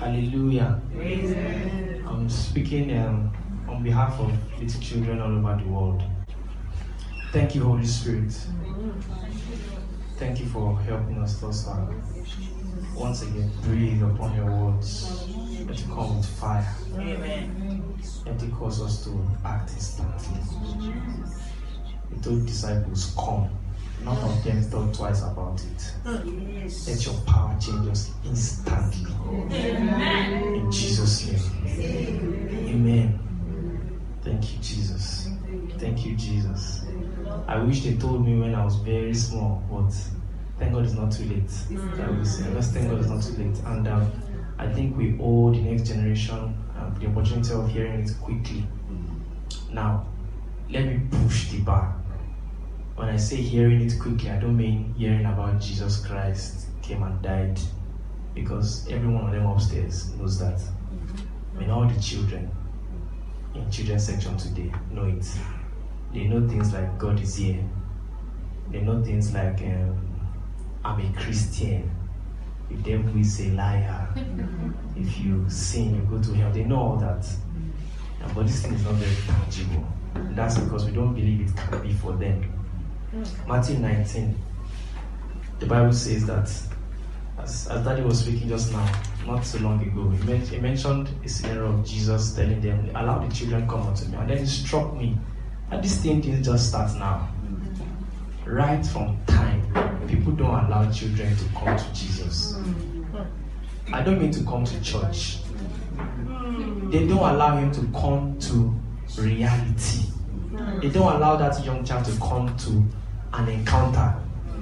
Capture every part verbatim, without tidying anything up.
Hallelujah. Amen. I'm speaking um, on behalf of little children all over the world. Thank you, Holy Spirit. Thank you for helping us thus far. Once again, breathe upon your words. Let it come with fire. Amen. Let it cause us to act instantly. He told disciples, come. None of them thought twice about it. Let your power change us instantly. Amen. In Jesus' name. Amen. Thank you, Jesus. Thank you, Jesus. I wish they told me when I was very small, but thank God it's not too late. I will say, let's thank God it's not too late. And um, I think we owe the next generation um, the opportunity of hearing it quickly. Now, let me push the bar. When I say hearing it quickly, I don't mean hearing about Jesus Christ came and died, because every one of them upstairs knows that. I mean, all the children in children's section today know it. They know things like God is here. They know things like um, I'm a Christian. The devil is a liar. If you sin, you go to hell. They know all that. But this thing is not very tangible. And that's because we don't believe it can be for them. Matthew nineteen, the Bible says that, as, as Daddy was speaking just now, not so long ago, he, men- he mentioned a scenario of Jesus telling them, allow the children come unto me. And then it struck me that this thing didn't just start now. Right from time, people don't allow children to come to Jesus. I don't mean to come to church. They don't allow him to come to reality. They don't allow that young child to come to an encounter.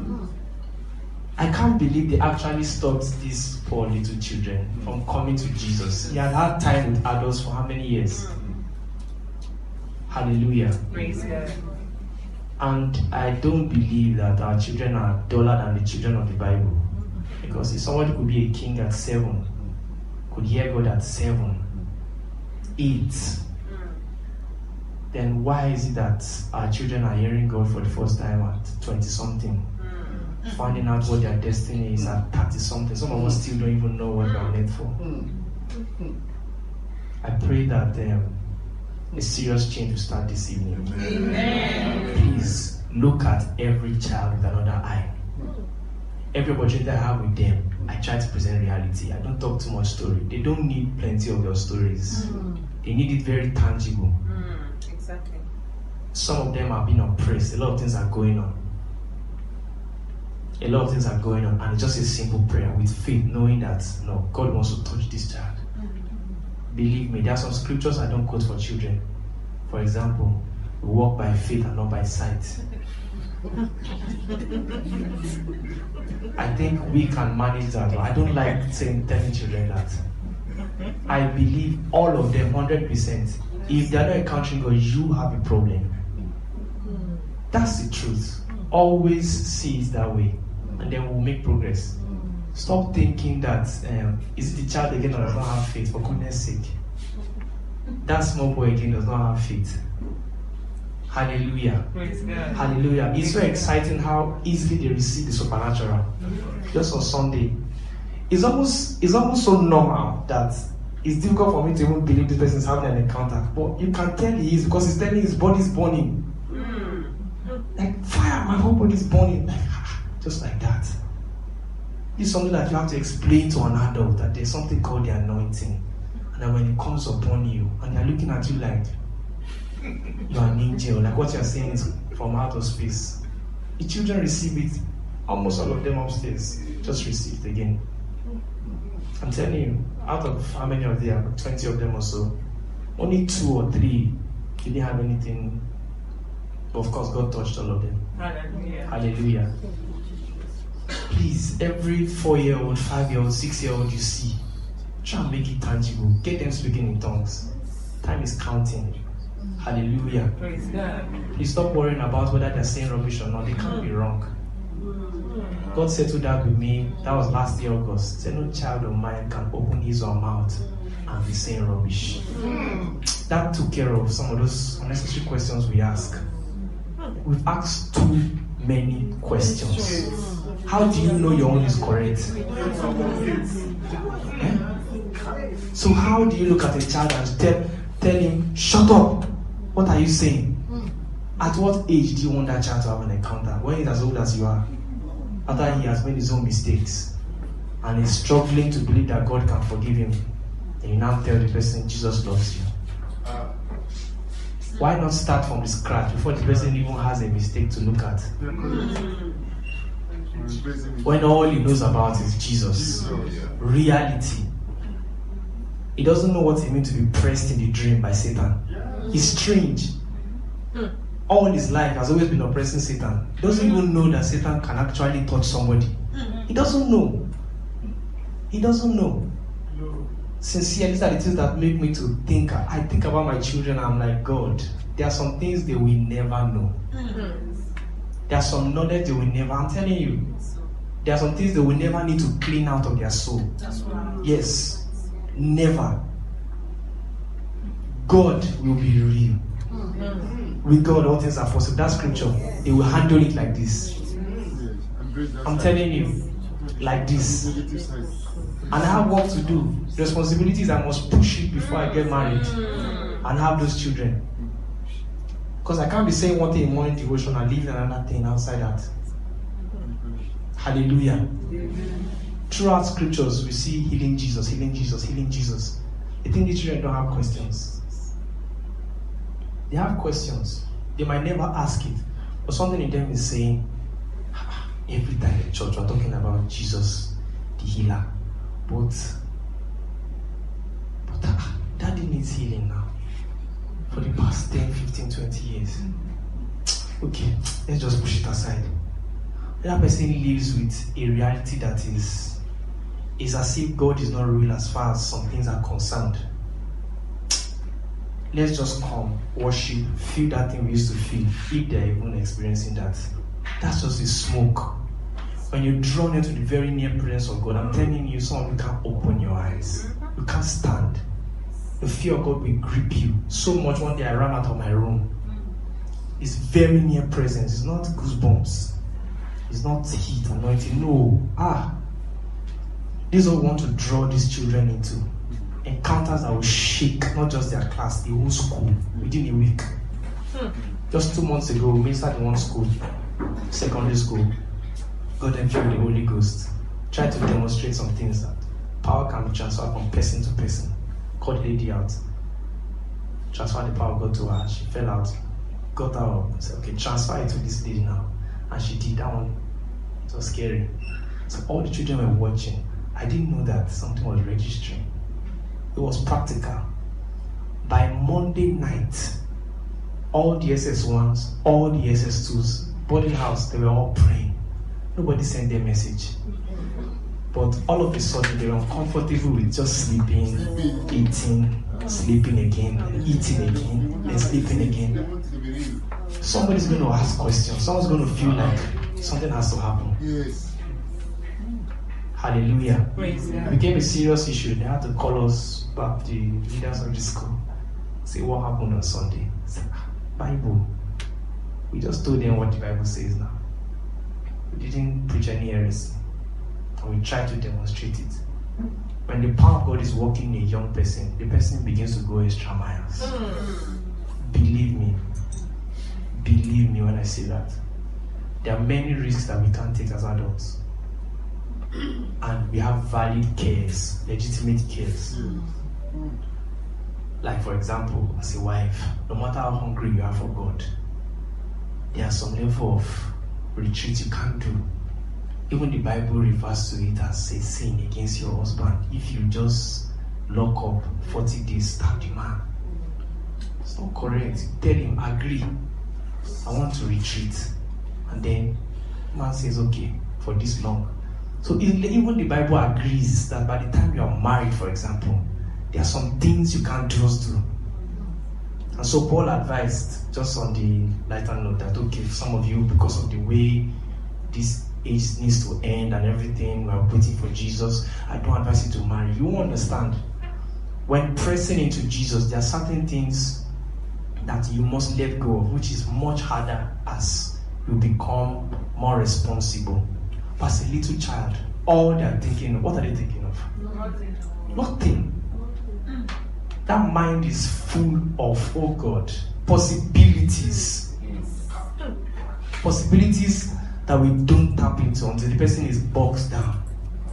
I can't believe they actually stopped these poor little children from coming to Jesus. He had had time with adults for how many years? Hallelujah. Praise God. And I don't believe that our children are duller than the children of the Bible. Because if somebody could be a king at seven, could hear God at seven, eight, then why is it that our children are hearing God for the first time at twenty-something? Finding out what their destiny is at thirty-something. Some of us still don't even know what we're meant for. I pray that um, a serious change will start this evening. Amen. Please look at every child with another eye. Every opportunity I have with them, I try to present reality. I don't talk too much story. They don't need plenty of your stories. Mm. They need it very tangible. Mm, exactly. Some of them are being oppressed. A lot of things are going on. A lot of things are going on, and it's just a simple prayer with faith, knowing that no, God wants to touch this child. Mm-hmm. Believe me, there are some scriptures I don't quote for children. For example, we walk by faith and not by sight. I think we can manage that. I don't like saying telling children that. I believe all of them one hundred percent. If they're not encountering God, you have a problem. That's the truth. Always see it that way, and then we'll make progress. Stop thinking that um, is it the child again that does not have faith? For goodness sake, that small boy again does not have faith. Hallelujah. Praise God. Hallelujah. It's so exciting how easily they receive the supernatural. Just on Sunday, it's almost it's almost so normal that it's difficult for me to even believe this person is having an encounter. But you can tell he is, because he's telling his body's burning. Like fire, my whole body's burning. Like, just like that. It's something that you have to explain to an adult, that there's something called the anointing. And that when it comes upon you, and they're looking at you like you're an angel, like what you're saying is from outer space. The children receive it. Almost all of them upstairs just received again. I'm telling you, out of how many of them, twenty of them or so, only two or three didn't have anything. But of course, God touched all of them. Hallelujah. Hallelujah. Please, every four-year-old, five-year-old, six-year-old you see, try and make it tangible. Get them speaking in tongues. Time is counting. Hallelujah. Praise God. Please stop worrying about whether they're saying rubbish or not. They can't be wrong. God settled that with me. That was last year, August. He said, no child of mine can open his or her mouth and be saying rubbish. That took care of some of those unnecessary questions we ask. We've asked too many questions. How do you know your own is correct? Eh? So how do you look at a child and tell, tell him, shut up? What are you saying? At what age do you want that child to have an encounter? When he's as old as you are? After he has made his own mistakes and is struggling to believe that God can forgive him, and you now tell the person Jesus loves you. Why not start from the scratch before the person even has a mistake to look at? When all he knows about is Jesus. Reality. He doesn't know what it means to be pressed in the dream by Satan. He's strange. All his life has always been oppressing Satan. He doesn't even know that Satan can actually touch somebody. He doesn't know. He doesn't know. Sincerely, these are the things that make me to think. I think about my children and I'm like, God, there are some things they will never know. There are some knowledge they will never, I'm telling you, there are some things they will never need to clean out of their soul. That's right. Yes, never. God will be real. Mm-hmm. With God, all things are possible. That scripture, He will handle it like this. I'm telling you, like this. And I have work to do. Responsibilities, I must push it before I get married and have those children. Because I can't be saying one thing in morning devotion and leaving another thing outside that. Hallelujah. Throughout scriptures, we see healing Jesus, healing Jesus, healing Jesus. I think the children don't have questions. They have questions. They might never ask it. But something in them is saying, every time in church, we're talking about Jesus, the healer. But, but uh, Daddy needs healing now. For the past ten, fifteen, twenty years. Okay, let's just push it aside. That person lives with a reality that is, is as if God is not real as far as some things are concerned. Let's just come, worship, feel that thing we used to feel, if they're even experiencing that. That's just the smoke. When you're drawn into the very near presence of God, I'm telling you, some of you can't open your eyes. You can't stand. The fear of God will grip you so much. One day I ran out of my room. It's very near presence. It's not goosebumps. It's not heat, anointing. No. Ah. This is what we want to draw these children into. Encounters that will shake not just their class, the whole school within a week. Just two months ago, we ministered in one school, secondary school. Got them filled with the Holy Ghost. Tried to demonstrate some things that power can be transferred from person to person. Called the lady out. Transferred the power of God to her. She fell out. Got her up. Said, okay, transfer it to this lady now. And she did that one. It was scary. So all the children were watching. I didn't know that something was registering. It was practical. By Monday night, all the S S ones, all the S S twos, boarding house, they were all praying. Nobody sent their message. But all of a sudden, they were uncomfortable with just sleeping, eating, sleeping again, eating again, and sleeping again. Somebody's going to ask questions. Someone's going to feel like something has to happen. Yes. Hallelujah. It became a serious issue. They had to call us back, the leaders of the school, say what happened on Sunday. Say, Bible. We just told them what the Bible says now. We didn't preach any heresy. And we tried to demonstrate it. When the power of God is working in a young person, the person begins to go extra miles. Mm. Believe me. Believe me when I say that. There are many risks that we can't take as adults. And we have valid cares, legitimate cares. Mm. Like for example, as a wife, no matter how hungry you are for God, there are some level of retreat you can't do. Even the Bible refers to it as a sin against your husband. If you just lock up forty days, stab the man. It's not correct. Tell him, agree. I want to retreat. And then man says, okay, for this long. So even the Bible agrees that by the time you are married, for example, there are some things you can't just do. And so Paul advised, just on the lighter note, that okay, some of you, because of the way this age needs to end and everything, we are waiting for Jesus, I don't advise you to marry. You won't understand. When pressing into Jesus, there are certain things that you must let go of, which is much harder as you become more responsible. But as a little child, all they are thinking of, what are they thinking of? Nothing. Nothing. that mind is full of, oh God, possibilities. Possibilities that we don't tap into until the person is boxed down.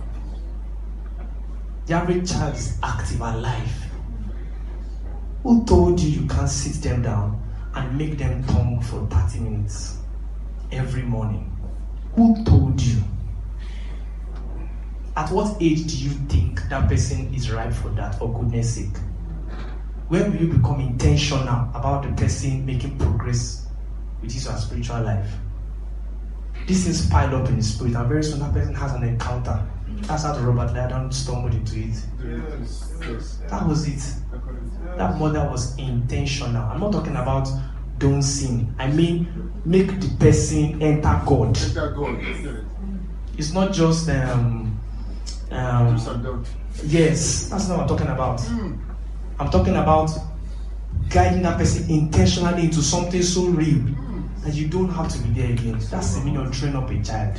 The average child is active and alive. Who told you you can't sit them down and make them tongue for thirty minutes every morning? Who told you? At what age do you think that person is ripe for that, for goodness sake? When will you become intentional about the person making progress with his or her spiritual life? This is piled up in the spirit, and very soon that person has an encounter. That's how the Robert Liardon stumbled into it. Yes, yes. That was it. That mother was intentional. I'm not talking about don't sin. I mean, make the person enter God. Enter God. Yes. It's not just um, um Do's and don'ts. yes, that's not what I'm talking about. Mm. I'm talking about guiding that person intentionally into something so real that you don't have to be there again. That's the meaning of train up a child.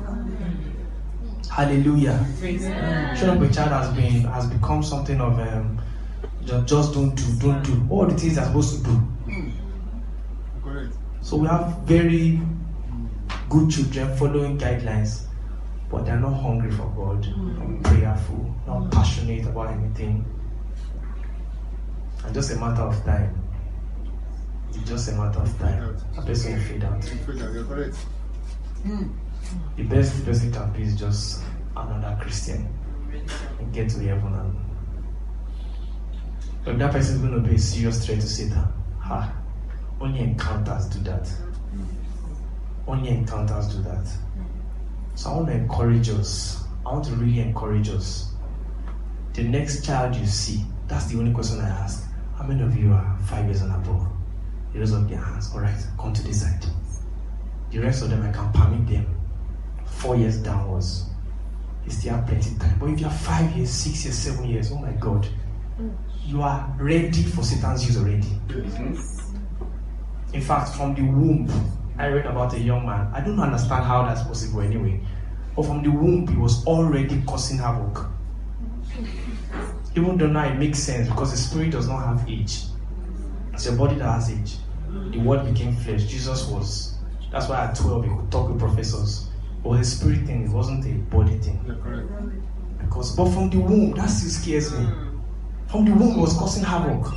Hallelujah. Train up a child has been has become something of um, just, just don't do, don't do all the things they're supposed to do. Mm. Correct. So we have very good children following guidelines, but they're not hungry for God, not prayerful, not passionate about anything. And just a matter of time. It's just a matter of time. A person will fade out. You're correct. Mm. The best the person can be is just another Christian and get to heaven. And but if that person is going to be a serious threat to Satan, ha, only encounters do that. Only encounters do that. So I want to encourage us. I want to really encourage us. The next child you see, that's the only question I ask. How many of you are five years and above? You raise up your hands. All right, come to this side. The rest of them, I can permit them four years downwards. You still have plenty of time. But if you're five years, six years, seven years, oh my God, you are ready for Satan's use already. Yes. In fact, from the womb, I read about a young man. I don't understand how that's possible anyway. But from the womb, he was already causing havoc. Even though now it makes sense because the spirit does not have age. It's your body that has age. The word became flesh. Jesus was. That's why at twelve he could talk with professors. But the spirit thing, it wasn't a body thing. You're correct. Because, but from the womb, that still scares me. From the womb, he was causing havoc.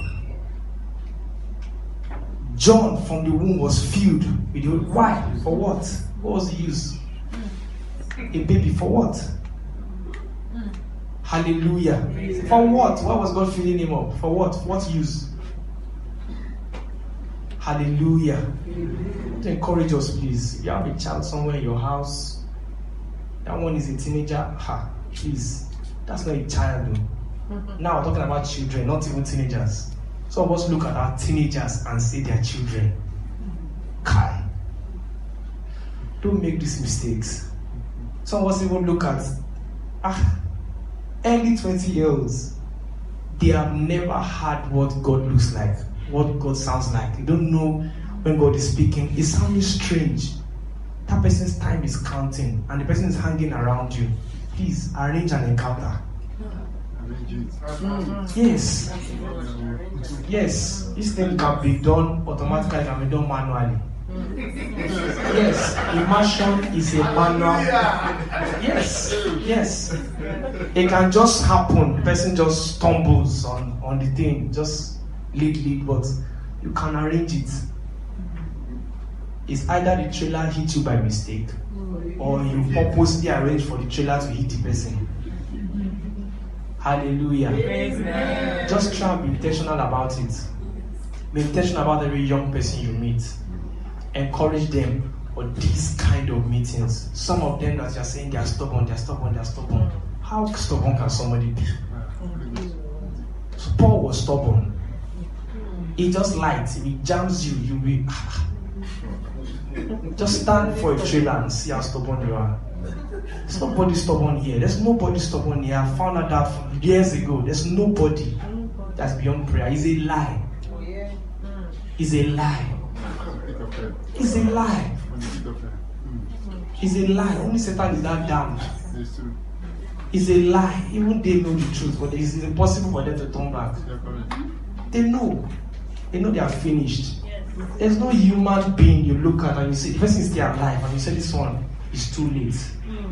John from the womb was filled with the why? For what? What was the use? A baby for what? Hallelujah. For what? Why was God filling him up? For what? What use? Hallelujah. To encourage us, please. If you have a child somewhere in your house, that one is a teenager, ha, please. That's not a child. Though. Now we're talking about children, not even teenagers. Some of us look at our teenagers and say they're children. Kai. Don't make these mistakes. Some of us even look at ah, early twenty year olds. They have never had what God looks like, what God sounds like. They don't know when God is speaking. It's sounding strange. That person's time is counting and the person is hanging around you. Please arrange an encounter. Yes. Yes. This thing can be done automatically, can be done manually. Yes. Immersion is a manual. Yes. Yes. It can just happen. The person just stumbles on, on the thing. Just lead, lead, but you can arrange it. It's either the trailer hit you by mistake or you purposely arrange for the trailer to hit the person. Hallelujah. Amen. Just try and be intentional about it. Be intentional about every young person you meet. Encourage them for these kind of meetings. Some of them that you're saying they are stubborn, they are stubborn, they are stubborn. How stubborn can somebody be? So Paul was stubborn. He just lights. If he jams you, you'll be. Just stand for a trailer and see how stubborn you are. There's nobody stubborn here. There's nobody stubborn here. I found out that years ago. There's nobody that's beyond prayer. It's a lie. It's a lie. It's a lie. It's a lie. Only Satan is that damned. It's a lie. Even they know the truth, but it's impossible for them to turn back. You're correct. They know. They know they are finished. There's no human being you look at and you say, the person is still alive, and you say, this one is too late. Mm.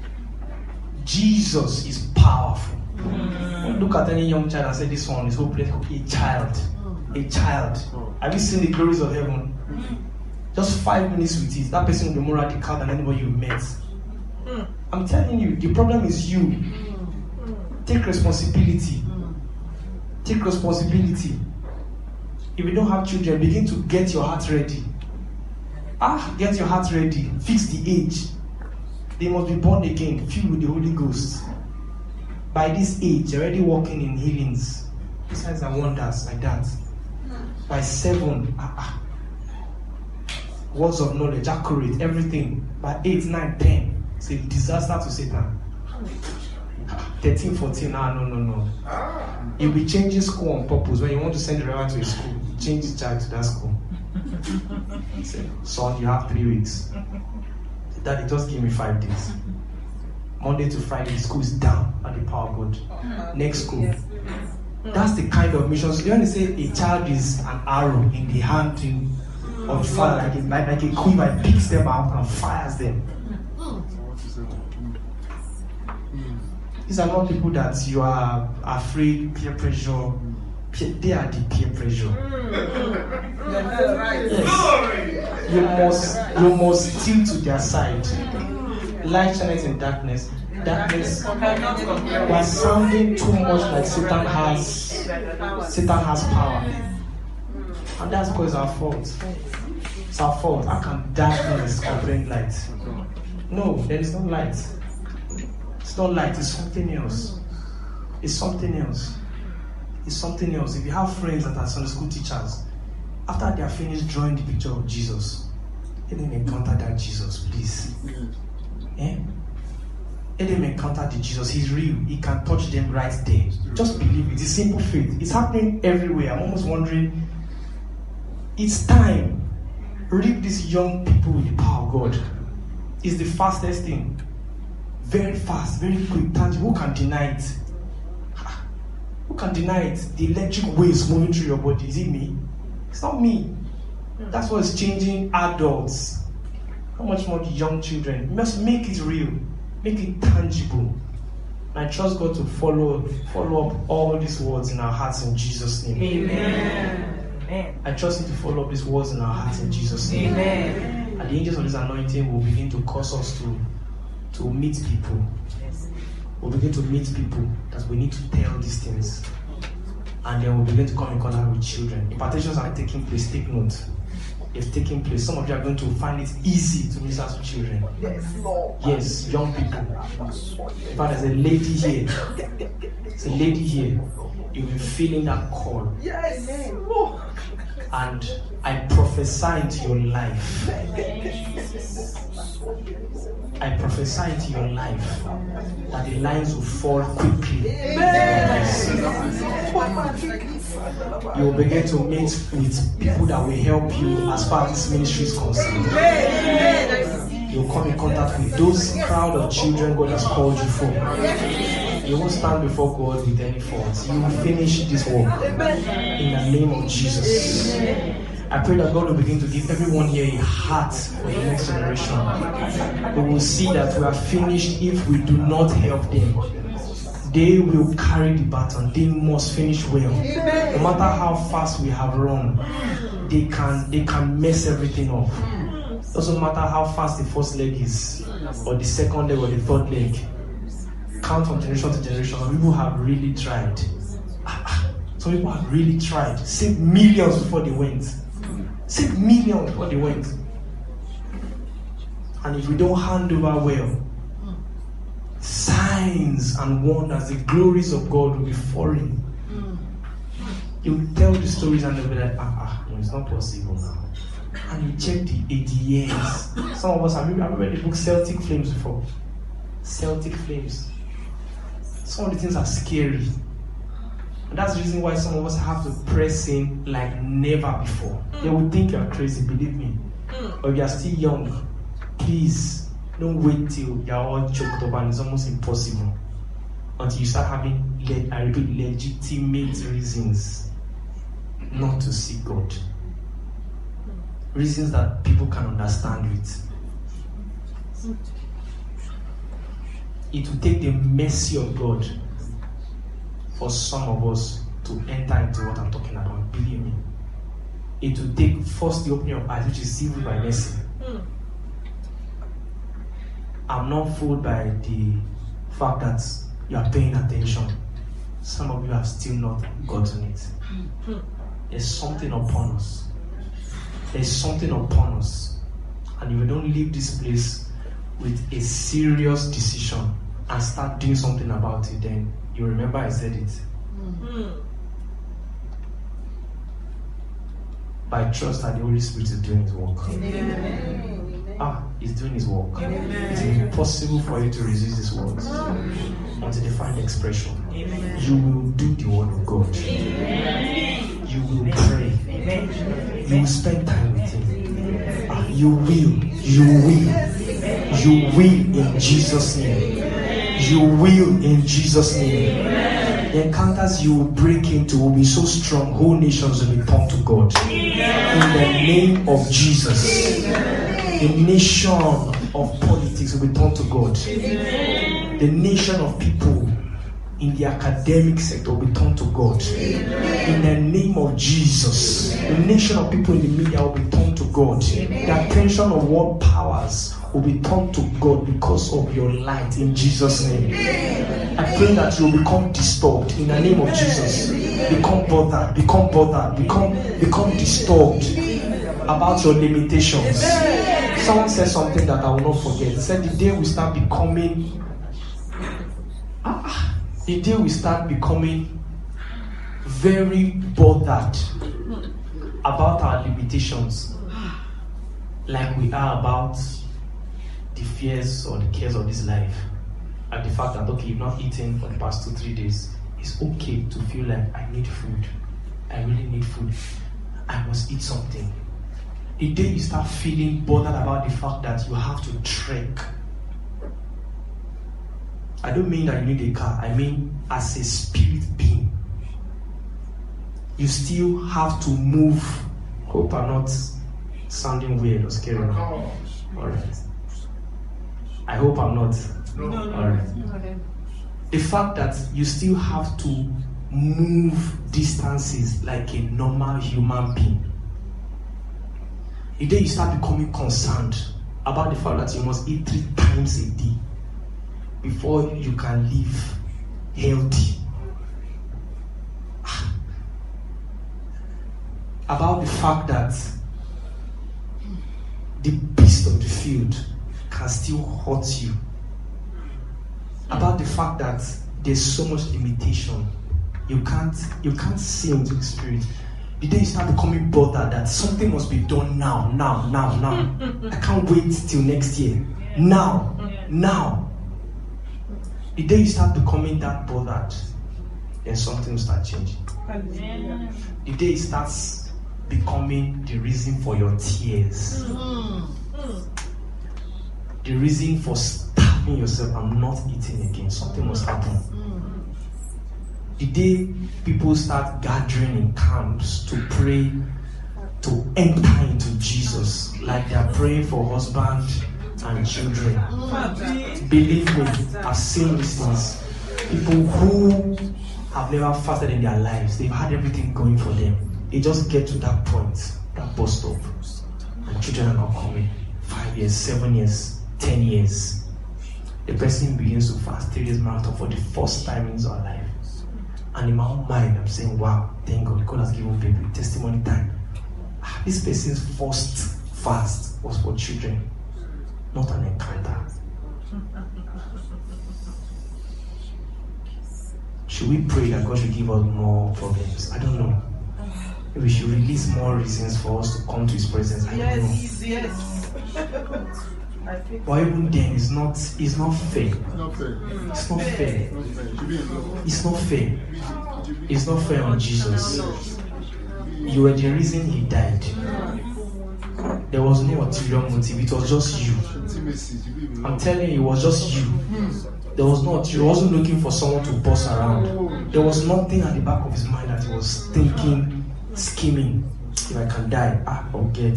Jesus is powerful. Mm. Don't look at any young child and say, this one is hopeless. A child. Mm. A child. Mm. Have you seen the glories of heaven? Mm. Just five minutes with it. That person will be more radical than anybody you met. Mm. I'm telling you, the problem is you. Mm. Take responsibility. Mm. Take responsibility. If you don't have children, begin to get your heart ready. Ah, get your heart ready. Fix the age. They must be born again, filled with the Holy Ghost. By this age, they're already walking in healings, signs and wonders like that. By seven, ah, ah. words of knowledge, accurate, everything. By eight, nine, ten, it's a disaster to Satan. thirteen, fourteen, ah, no, no, no. You'll be changing school on purpose. When you want to send the driver to a school, you change the child to that school. Say, son, you have three weeks. Daddy, just give me five days. Monday to Friday, the school is down at the power of God. Next school. That's the kind of mission. So you want to say a child is an arrow in the hand in, of fire, like a, like, like a quiver, picks them out and fires them. These are not people that you are afraid, peer pressure. Peer, they are the peer pressure. Yes. You must, you must steal to their side. Light shines in darkness. Darkness was sounding too much like Satan has Satan has power. And that's because our fault. It's our fault. How can darkness comprehend light? No, there is no light. It's not light, it's something else. It's something else. It's something else. If you have friends that are Sunday school teachers, after they are finished drawing the picture of Jesus, let them encounter that Jesus, please. Eh? Let them encounter the Jesus. He's real. He can touch them right there. Just believe it. It's simple faith. It's happening everywhere. I'm almost wondering, it's time. Reap these young people with the power of God. It's the fastest thing. Very fast, very quick, tangible. Who can deny it? Who can deny it? The electric waves moving through your body. Is it me? It's not me. That's what's changing adults. How much more the young children? We must make it real. Make it tangible. And I trust God to follow follow up all these words in our hearts in Jesus' name. Amen. I trust Him to follow up these words in our hearts in Jesus' name. Amen. And the angels of this anointing will begin to cause us to to meet people. We'll begin to meet people that we need to tell these things. And then we'll begin to come in contact with children. Impartations are taking place. Take note. It's taking place. Some of you are going to find it easy to minister to children. Yes, Lord. Yes, young people. In fact, there's a lady here. There's a lady here. You'll be feeling that call. Yes. And I prophesy into your life. I prophesy into your life that the lines will fall quickly. You will begin to meet with people that will help you as far as this ministry is concerned. You will come in contact with those crowd of children God has called you for. You won't stand before God with any faults. You will finish this work in the name of Jesus. I pray that God will begin to give everyone here a heart for the next generation. We will see that we are finished if we do not help them. They will carry the baton. They must finish well. No matter how fast we have run, they can they can mess everything up. Doesn't matter how fast the first leg is, or the second leg, or the third leg. Count from generation to generation. Some people have really tried. Some people have really tried. Saved millions before they went. Saved millions before they went. And if we don't hand over well, signs and wonders, the glories of God will be falling. You will tell the stories and they'll be like, ah, ah, no, it's not possible now. And you check the eighty years. Some of us have read the book Celtic Flames before. Celtic Flames. Some of the things are scary. And that's the reason why some of us have to press in like never before. They will think you're crazy, believe me. Or if you're still young, please don't wait till you're all choked up and it's almost impossible. until you start having, le- I repeat, legitimate reasons not to seek God. Reasons that people can understand with. It will take the mercy of God for some of us to enter into what I'm talking about. Believe me. It will take first the opening of eyes, which is sealed by mercy. I'm not fooled by the fact that you are paying attention. Some of you have still not gotten it. There's something upon us. There's something upon us. And if we don't leave this place with a serious decision and start doing something about it, then you remember I said it. Mm-hmm. By trust that the Holy Spirit is doing His work. Amen. Ah, He's doing His work. Amen. It's impossible for you to resist His words until they find expression. Amen. You will do the word of God. Amen. You will pray. Amen. You will spend time with Him. Ah, you will. You will. You will in Jesus' name. You will in Jesus' name. The encounters you will break into will be so strong, whole nations will be turned to God. In the name of Jesus. The nation of politics will be turned to God. The nation of people in the academic sector will be turned to God. In the name of Jesus. The nation of people in the media will be turned to God. The attention of world powers will be turned to God because of your light in Jesus' name. I pray that you will become disturbed in the name of Jesus. Become bothered, become bothered, become become disturbed about your limitations. Someone said something that I will not forget. He said the day we start becoming ah, the day we start becoming very bothered about our limitations, like we are about the fears or the cares of this life, and the fact that okay, you've not eaten for the past two, three days, it's okay to feel like I need food. I really need food. I must eat something. The day you start feeling bothered about the fact that you have to trek. I don't mean that you need a car. I mean as a spirit being. You still have to move. Hope I'm not sounding weird or scary. Alright. I hope I'm not. No, no, no. All right. Okay. The fact that you still have to move distances like a normal human being. The day you start becoming concerned about the fact that you must eat three times a day before you can live healthy. About the fact that the beast of the field can still hurt you. About the fact that there's so much limitation. You can't you can't see into the spirit. The day you start becoming bothered that something must be done now, now, now, now. I can't wait till next year. Now, now. The day you start becoming that bothered, then something will start changing. The day it starts becoming the reason for your tears. The reason for starving yourself, I'm not eating again. Something must happen. The day people start gathering in camps to pray, to enter into Jesus, like they are praying for husband and children. Believe me, I've seen these things. People who have never fasted in their lives, they've had everything going for them. They just get to that point, that bus stop, and children are not coming. Five years, seven years, ten years. The person begins to fast three days marathon for the first time in his life. And in my own mind, I'm saying, wow, thank God, God has given baby testimony time. This person's first fast was for children, not an encounter. Should we pray that God should give us more problems? I don't know. Maybe we should release more reasons for us to come to His presence. I don't know. Yes, yes. I think But even then, it's not, it's not fair. It's not fair. It's not fair. It's not fair. It should be in love. It's not fair. It should be- It's not fair on Jesus. You were the reason He died. There was no ulterior motive. It was just you. Intimacy, it should be in I'm love. telling you, it was just you. There was not, he wasn't looking for someone to boss around. There was nothing at the back of his mind that he was thinking, scheming. If I can die, ah, I'll get.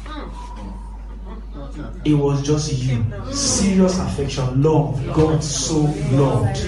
It was just you. Serious affection, love. God so loved.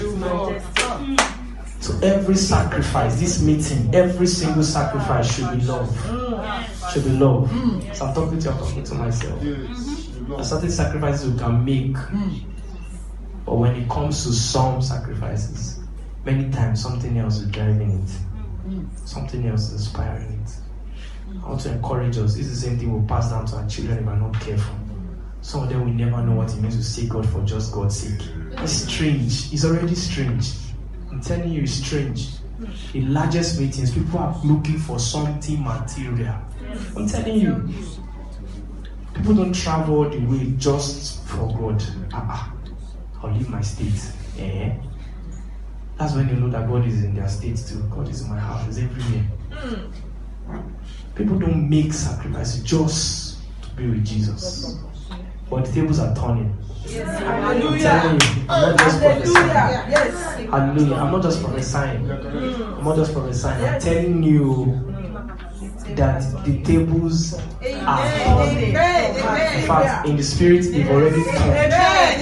So every sacrifice, this meeting, every single sacrifice should be love. Should be love. So I'm talking to you, I'm talking to myself. There are certain sacrifices we can make. But when it comes to some sacrifices, many times something else is driving it. Something else is inspiring it. I want to encourage us. This is the same thing we'll pass down to our children if we're not careful. Some of them will never know what it means to seek God for just God's sake. It's strange. It's already strange. I'm telling you, it's strange. In largest meetings, people are looking for something material. I'm telling you. People don't travel the way just for God. Ah, I'll leave my state. Eh? That's when you know that God is in their state too. God is in my house. He's everywhere. People don't make sacrifices just to be with Jesus. But the tables are turning. Yes. Hallelujah. I'm telling you, I'm not just prophesying. Yes. Hallelujah. I'm not just prophesying. I'm not just prophesying. I'm telling you that the tables are turning. In fact, in the spirit, they've already turned.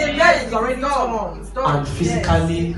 And physically,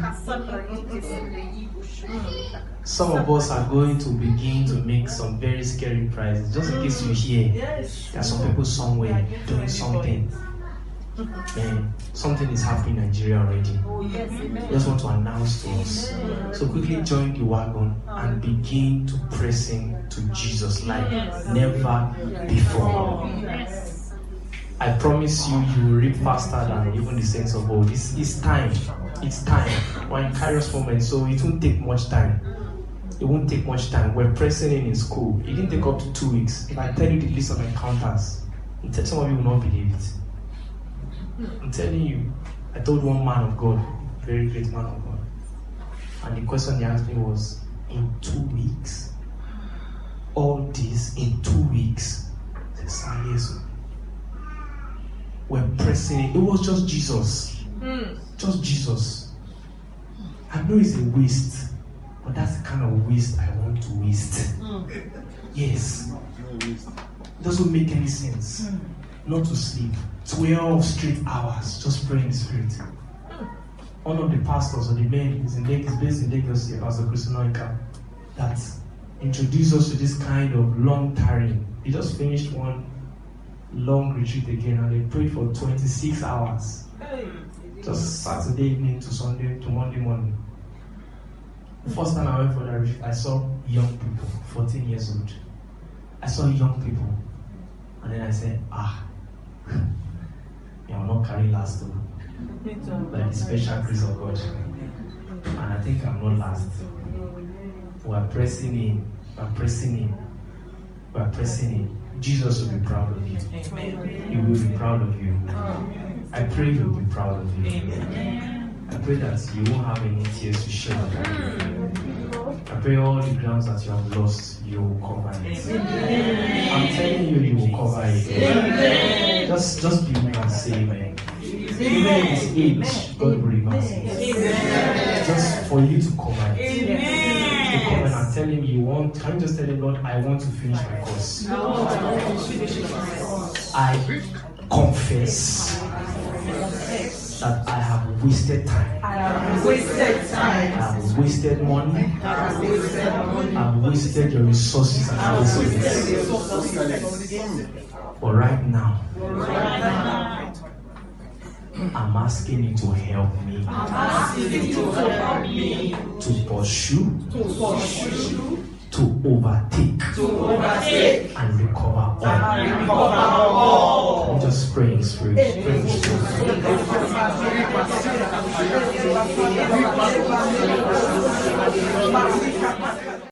some of us are going to begin to make some very scary prices. Just in case you hear, there are some people somewhere doing something. Man, something is happening in Nigeria already. I just want to announce to us. So quickly join the wagon and begin to press into Jesus like never before. I promise you, you will reap faster than even the saints of old. It's, it's time. It's time. We're in Kairos moment, so it won't take much time. It won't take much time. We're pressing in in school. It didn't take up to two weeks. If I tell you the list of encounters, some of you will not believe it. I'm telling you, I told one man of God, very great man of God, and the question he asked me was, in two weeks? All this in two weeks? I said, yes. We're pressing it. It was just Jesus. Mm. Just Jesus. I know it's a waste, but that's the kind of waste I want to waste. Mm. Yes. It doesn't make any sense. Mm. Not to sleep. twelve straight hours. Just pray in the spirit. One of the pastors or the men is in Lagos, based in Lagos here, Pastor Christian Oika, that introduced us to this kind of long tarrying. He just finished one long retreat again, and they prayed for twenty-six hours. Just Saturday evening to Sunday to Monday morning. The first time I went for that retreat, I saw young people, fourteen years old. I saw young people. And then I said, ah, I will not carry last though. By the special grace of God. And I think I'm not last. We are pressing in. We are pressing in. We are pressing in. Jesus will be proud of you. He will be proud of you. I pray He will be proud of you. I pray that you won't have any tears to shed. I pray all the grounds that you have lost, you will cover it. I'm telling you, you will cover it. Just, just believe and say amen. Even in His age, God will reverse it. Just for you to cover it. To come and tell Him you want. Can you just tell Him, Lord, I want to finish my course. I confess that I have wasted time. I have wasted time. I have wasted money. I have wasted money. I have wasted your resources and resources. But right now, I'm asking you to help me. I'm asking you to help me to pursue, to pursue, to overtake, to overtake, and recover all. And recover all. I'm just pray in spirit. Pray in spirit.